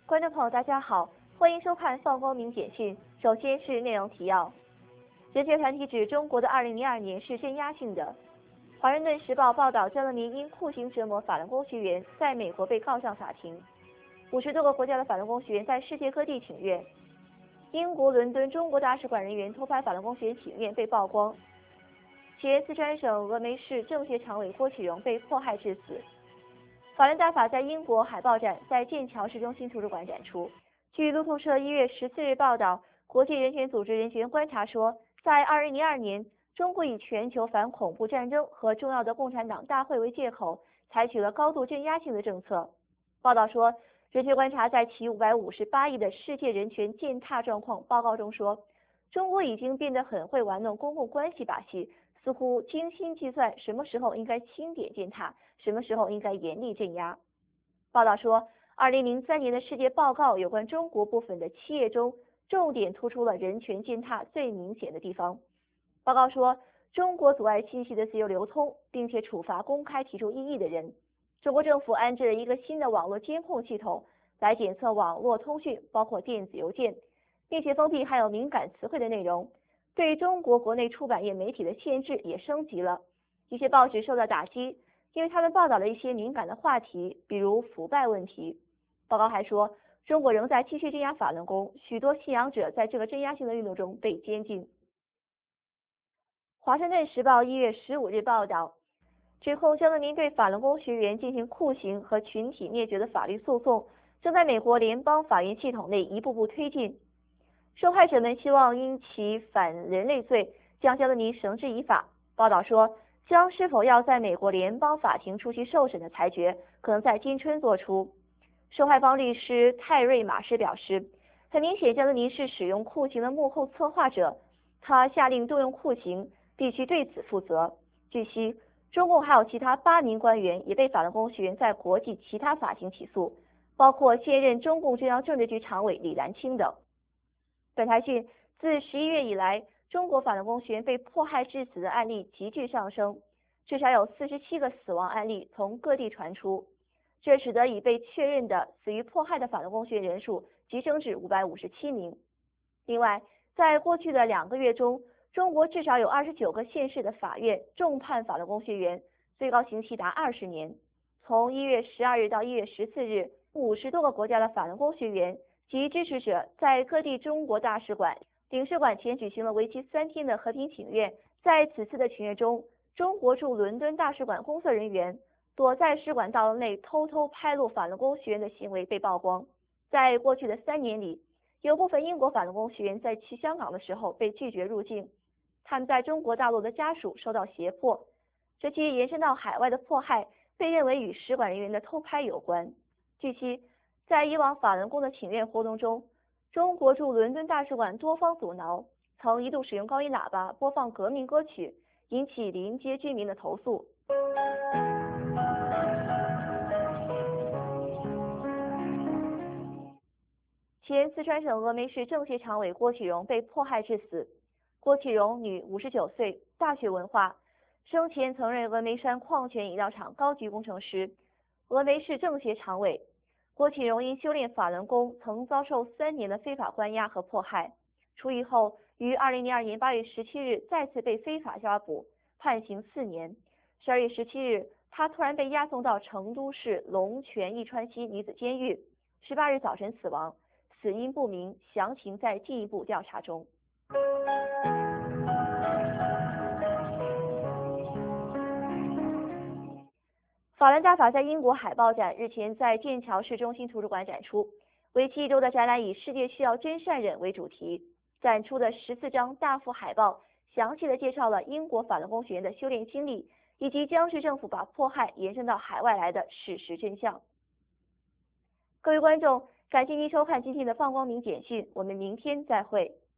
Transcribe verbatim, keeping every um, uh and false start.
观众朋友，大家好，欢迎收看放光明简讯。首先是内容提要：人权团体指中国的二零零二年是镇压性的。华盛顿时报报道，江泽民因酷刑折磨法轮功学员，在美国被告上法庭。五十多个国家的法轮功学员在世界各地请愿。英国伦敦中国大使馆人员偷拍法轮功学员请愿被曝光。前四川省峨眉市政协常委郭启荣被迫害致死。法轮大法在英国海报展在剑桥市中心图书馆展出。据路透社一月十四日报道，国际人权组织人权观察说，在二零零二年，中国以全球反恐怖战争和重要的共产党大会为借口，采取了高度镇压性的政策。报道说，人权观察在其五百五十八亿的世界人权践踏状况报告中说，中国已经变得很会玩弄公共关系把戏，似乎精心计算什么时候应该轻点践踏，什么时候应该严厉镇压。报道说，二零零三年的世界报告有关中国部分的七页中，重点突出了人权践踏最明显的地方。报告说，中国阻碍信息的自由流通，并且处罚公开提出异议的人。中国政府安置了一个新的网络监控系统，来检测网络通讯，包括电子邮件，并且封闭含有敏感词汇的内容。对中国国内出版业媒体的限制也升级了，一些报纸受到打击，因为他们报道了一些敏感的话题，比如腐败问题。报告还说，中国仍在继续镇压法轮功，许多信仰者在这个镇压性的运动中被监禁。华盛顿时报一月十五日报道，指控江泽民对法轮功学员进行酷刑和群体灭绝的法律诉讼正在美国联邦法院系统内一步步推进。受害者们希望因其反人类罪将江泽民绳之以法。报道说，将是否要在美国联邦法庭出席受审的裁决可能在今春做出。受害方律师泰瑞马斯表示，很明显江泽民是使用酷刑的幕后策划者，他下令动用酷刑，必须对此负责。据悉，中共还有其他八名官员也被法轮功学员在国际其他法庭起诉，包括现任中共中央政治局常委李岚清等。本台讯，自十一月以来，中国法轮功学员被迫害致死的案例急剧上升，至少有四十七个死亡案例从各地传出，这使得已被确认的死于迫害的法轮功学员人数急升至五百五十七名。另外，在过去的两个月中，中国至少有二十九个县市的法院重判法轮功学员，最高刑期达二十年。从一月十二日到一月十四日，五十多个国家的法轮功学员及支持者在各地中国大使馆、领事馆前举行了为期三天的和平请愿。在此次的请愿中，中国驻伦敦大使馆工作人员躲在使馆大楼内偷偷拍录法轮功学员的行为被曝光。在过去的三年里，有部分英国法轮功学员在去香港的时候被拒绝入境，他们在中国大陆的家属受到胁迫，这些延伸到海外的迫害被认为与使馆人员的偷拍有关。据悉，在以往法轮功的请愿活动中，中国驻伦敦大使馆多方阻挠，曾一度使用高音喇叭播放革命歌曲，引起邻街居民的投诉。前四川省峨眉市政协常委郭启荣被迫害致死。郭启荣，女，五十九岁，大学文化，生前曾任峨眉山矿泉饮料厂高级工程师，峨眉市政协常委。郭启荣因修炼法轮功，曾遭受三年的非法关押和迫害。出狱后，于二零零二年八月十七日再次被非法抓捕，判刑四年。十二月十七日，他突然被押送到成都市龙泉一川西女子监狱，十八日早晨死亡，死因不明，详情在进一步调查中。法轮大法在英国海报展日前在剑桥市中心图书馆展出，为期一周的展览以“世界需要真善忍”为主题，展出的十四张大幅海报详细的介绍了英国法轮功学员的修炼经历，以及江市政府把迫害延伸到海外来的事实真相。各位观众，感谢您收看今天的放光明简讯，我们明天再会。